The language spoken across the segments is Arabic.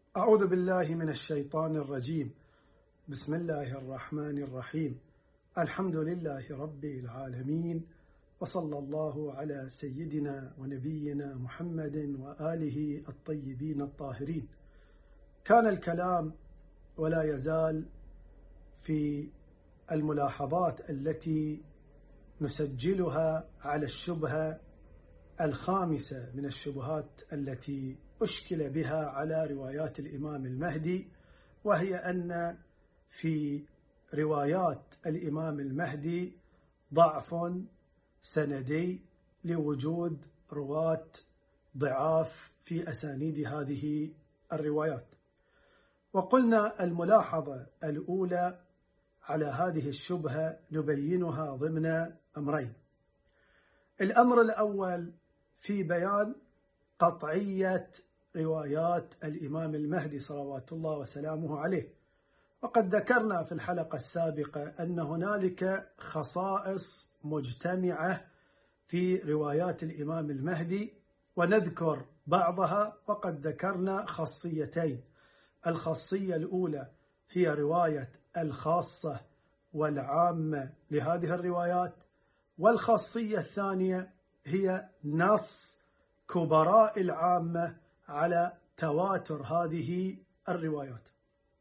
أعوذ بالله من الشيطان الرجيم. بسم الله الرحمن الرحيم. الحمد لله رب العالمين، وصلى الله على سيدنا ونبينا محمد وآله الطيبين الطاهرين. كان الكلام ولا يزال في الملاحظات التي نسجلها على الشبهة الخامسة من الشبهات التي أشكل بها على روايات الإمام المهدي، وهي أن في روايات الإمام المهدي ضعف سندي لوجود رواة ضعاف في أسانيد هذه الروايات. وقلنا الملاحظة الأولى على هذه الشبهة نبينها ضمن أمرين. الأمر الأول في بيان قطعية روايات الإمام المهدي صلوات الله وسلامه عليه. وقد ذكرنا في الحلقة السابقة أن هنالك خصائص مجتمعة في روايات الإمام المهدي، ونذكر بعضها. وقد ذكرنا خاصيتين: الخاصية الأولى هي رواية الخاصة والعامة لهذه الروايات، والخاصية الثانية هي نص كبراء العامة على تواتر هذه الروايات.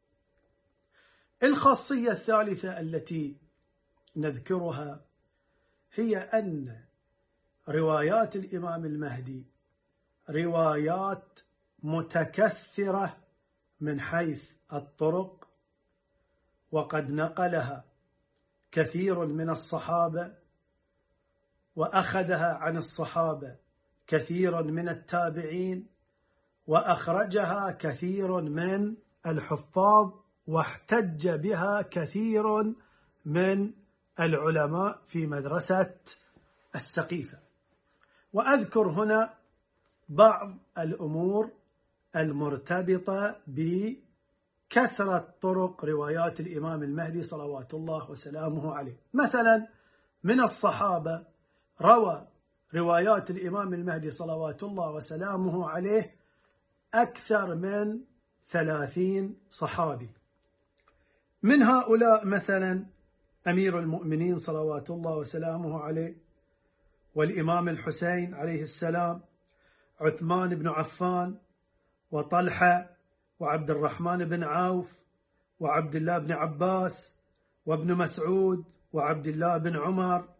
الخاصية الثالثة التي نذكرها هي أن روايات الإمام المهدي روايات متكثرة من حيث الطرق، وقد نقلها كثير من الصحابة، وأخذها عن الصحابة كثير من التابعين، وأخرجها كثير من الحفاظ، واحتج بها كثير من العلماء في مدرسة السقيفة. وأذكر هنا بعض الأمور المرتبطة بكثرة طرق روايات الإمام المهدي صلوات الله وسلامه عليه. مثلا من الصحابة روى روايات الإمام المهدي صلوات الله وسلامه عليه أكثر من 30 صحابي. من هؤلاء مثلا أمير المؤمنين صلوات الله وسلامه عليه، والإمام الحسين عليه السلام، عثمان بن عفان، وطلحة، وعبد الرحمن بن عوف، وعبد الله بن عباس، وابن مسعود، وعبد الله بن عمر،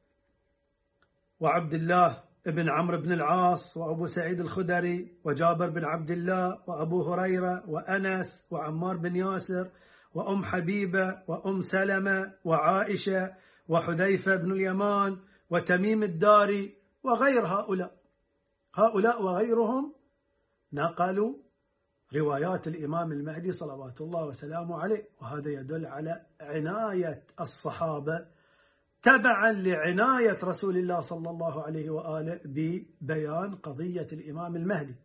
وعبد الله بن عمرو بن العاص، وأبو سعيد الخدري، وجابر بن عبد الله، وأبو هريرة، وأنس، وعمار بن ياسر، وأم حبيبة، وأم سلمة، وعائشة، وحذيفة بن اليمان، وتميم الداري، وغير هؤلاء وغيرهم نقلوا روايات الإمام المهدي صلوات الله وسلامه عليه. وهذا يدل على عناية الصحابة تبعا لعناية رسول الله صلى الله عليه وآله ببيان قضية الإمام المهدي.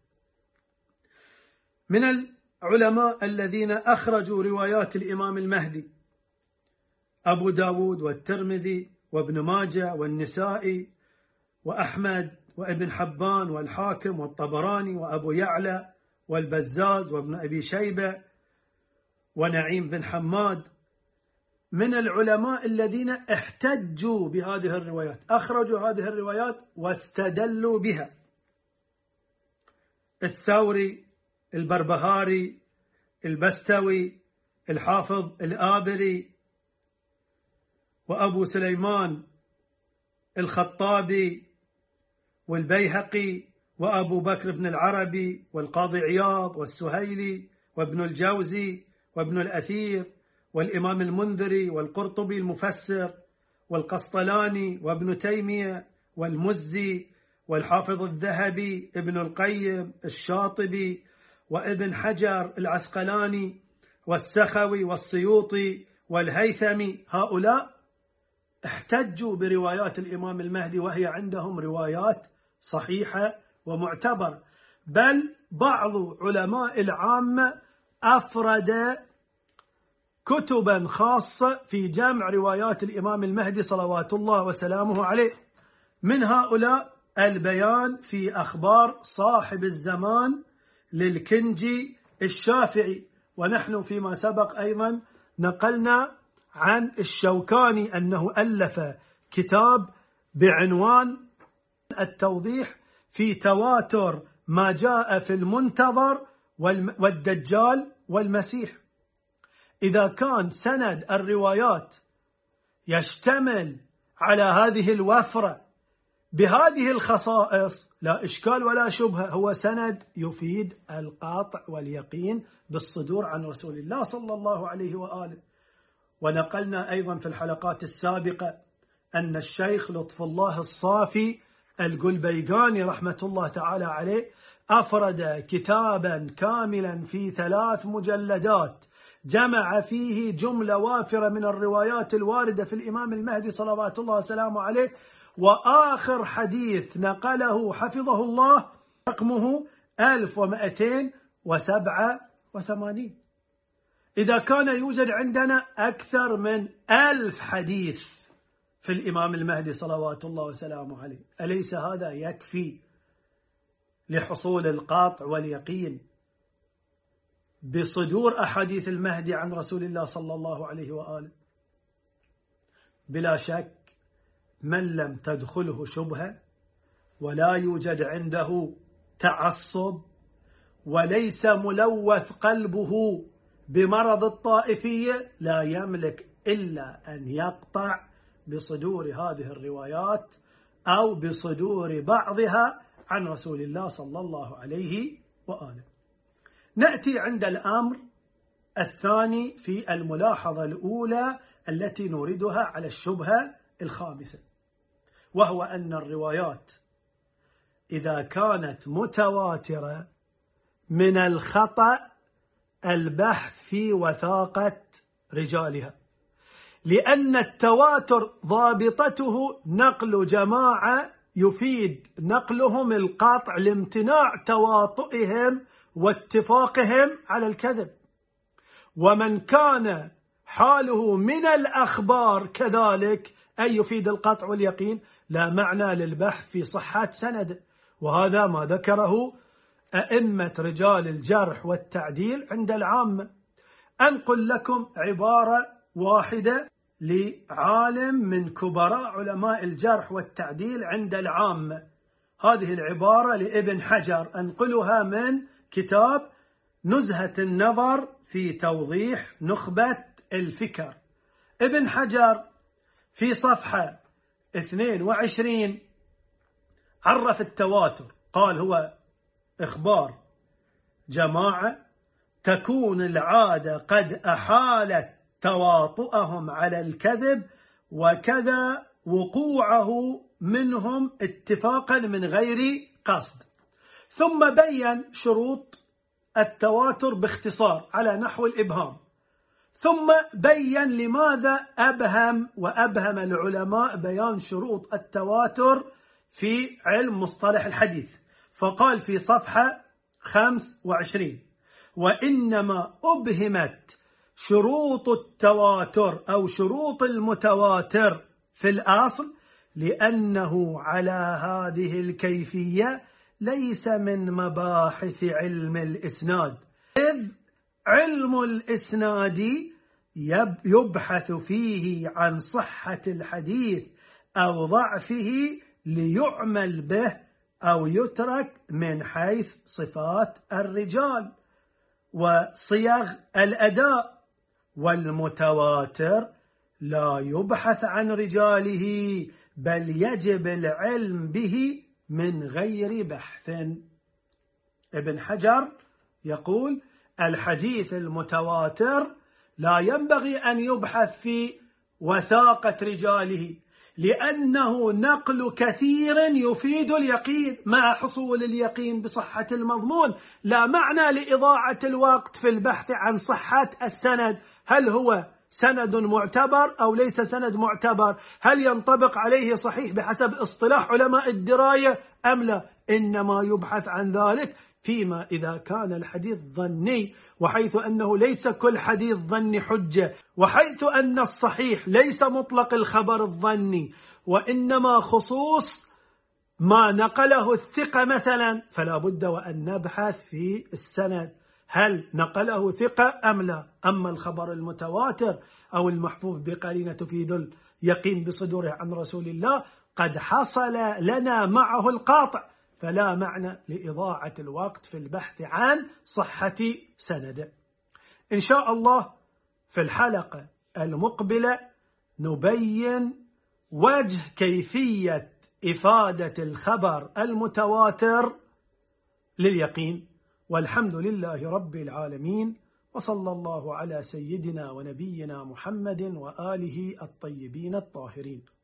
من العلماء الذين أخرجوا روايات الإمام المهدي أبو داود والترمذي وابن ماجه والنسائي وأحمد وابن حبان والحاكم والطبراني وأبو يعلى والبزاز وابن أبي شيبة ونعيم بن حماد. من العلماء الذين احتجوا بهذه الروايات، أخرجوا هذه الروايات واستدلوا بها: الثوري، البربهاري، البستوي، الحافظ الآبري، وأبو سليمان الخطابي، والبيهقي، وأبو بكر بن العربي، والقاضي عياض، والسهيلي، وابن الجوزي، وابن الأثير، والإمام المنذري، والقرطبي المفسر، والقسطلاني، وابن تيمية، والمزي، والحافظ الذهبي، ابن القيم، الشاطبي، وابن حجر العسقلاني، والسخوي، والسيوطي، والهيثمي. هؤلاء احتجوا بروايات الإمام المهدي، وهي عندهم روايات صحيحة ومعتبرة. بل بعض علماء العامة أفرد كتبا خاصة في جمع روايات الإمام المهدي صلوات الله وسلامه عليه. من هؤلاء البيان في أخبار صاحب الزمان للكنجي الشافعي. ونحن فيما سبق أيضا نقلنا عن الشوكاني أنه ألف كتاب بعنوان التوضيح في تواتر ما جاء في المنتظر والدجال والمسيح. إذا كان سند الروايات يشتمل على هذه الوفرة بهذه الخصائص لا إشكال ولا شبهة، هو سند يفيد القاطع واليقين بالصدور عن رسول الله صلى الله عليه وآله. ونقلنا أيضا في الحلقات السابقة أن الشيخ لطف الله الصافي القلبيقاني رحمة الله تعالى عليه أفرد كتابا كاملا في 3 مجلدات جمع فيه جملة وافرة من الروايات الواردة في الإمام المهدي صلوات الله وسلامه عليه. وآخر حديث نقله حفظه الله رقمه 1287. إذا كان يوجد عندنا أكثر من 1000 حديث في الإمام المهدي صلوات الله وسلامه عليه، أليس هذا يكفي لحصول القاطع واليقين بصدور أحاديث المهدي عن رسول الله صلى الله عليه وآله؟ بلا شك من لم تدخله شبهة ولا يوجد عنده تعصب وليس ملوث قلبه بمرض الطائفية لا يملك إلا أن يقطع بصدور هذه الروايات أو بصدور بعضها عن رسول الله صلى الله عليه وآله. نأتي عند الأمر الثاني في الملاحظة الأولى التي نوردها على الشبهة الخامسة، وهو أن الروايات إذا كانت متواترة من الخطأ البحث في وثاقة رجالها، لأن التواتر ضابطته نقل جماعة يفيد نقلهم القاطع لامتناع تواطؤهم واتفاقهم على الكذب. ومن كان حاله من الأخبار كذلك أي يفيد القطع واليقين لا معنى للبحث في صحة سند. وهذا ما ذكره أئمة رجال الجرح والتعديل عند العامة. أنقل لكم عبارة واحدة لعالم من كبراء علماء الجرح والتعديل عند العامة. هذه العبارة لابن حجر، أنقلها من كتاب نزهة النظر في توضيح نخبة الفكر. ابن حجر في صفحة 22 عرف التواتر، قال هو إخبار جماعة تكون العادة قد أحالت تواطؤهم على الكذب وكذا وقوعه منهم اتفاقا من غير قصد. ثم بين شروط التواتر باختصار على نحو الإبهام، ثم بين لماذا أبهم العلماء بيان شروط التواتر في علم مصطلح الحديث. فقال في صفحة 25: وإنما أبهمت شروط التواتر أو شروط المتواتر في الأصل لأنه على هذه الكيفية ليس من مباحث علم الإسناد، إذ علم الإسناد يبحث فيه عن صحة الحديث أو ضعفه ليعمل به أو يترك من حيث صفات الرجال وصيغ الأداء. والمتواتر لا يبحث عن رجاله بل يجب العلم به من غير بحث. ابن حجر يقول الحديث المتواتر لا ينبغي أن يبحث في وثاقة رجاله لأنه نقل كثير يفيد اليقين مع حصول اليقين بصحة المضمون. لا معنى لإضاعة الوقت في البحث عن صحة السند، هل هو سند معتبر أو ليس سند معتبر، هل ينطبق عليه صحيح بحسب اصطلاح علماء الدراية أم لا. إنما يبحث عن ذلك فيما إذا كان الحديث ظني، وحيث أنه ليس كل حديث ظني حجة، وحيث أن الصحيح ليس مطلق الخبر الظني وإنما خصوص ما نقله الثقة مثلا، فلا بد وأن نبحث في السند هل نقله ثقة أم لا؟ أما الخبر المتواتر أو المحفوظ بقرينة تفيد اليقين بصدوره عن رسول الله قد حصل لنا معه القاطع، فلا معنى لإضاعة الوقت في البحث عن صحة سنده. إن شاء الله في الحلقة المقبلة نبين وجه كيفية إفادة الخبر المتواتر لليقين. والحمد لله رب العالمين، وصلى الله على سيدنا ونبينا محمد وآله الطيبين الطاهرين.